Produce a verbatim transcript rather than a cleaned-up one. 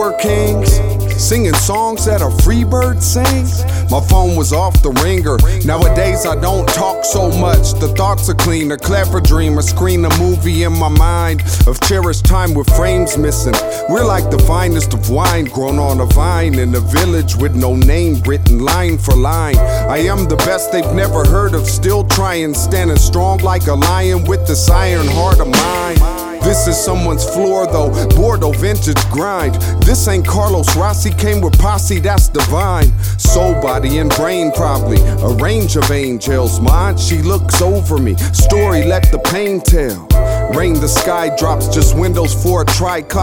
Four Kings, singing songs that a free bird sings. My phone was off the ringer. Nowadays I don't talk so much. The thoughts are cleaner, clever dreamer. Screen a movie in my mind of cherished time with frames missing. We're like the finest of wine, grown on a vine in a village with no name written line for line. I am the best they've never heard of, still trying, standing strong like a lion with this iron heart of mine. This is someone's floor though, Bordeaux vintage grind. This ain't Carlos Rossi, came with posse, that's divine. Soul, body, and brain probably, a range of angels. My aunt, she looks over me, story let the pain tell. Rain, the sky drops, just windows for a tricop.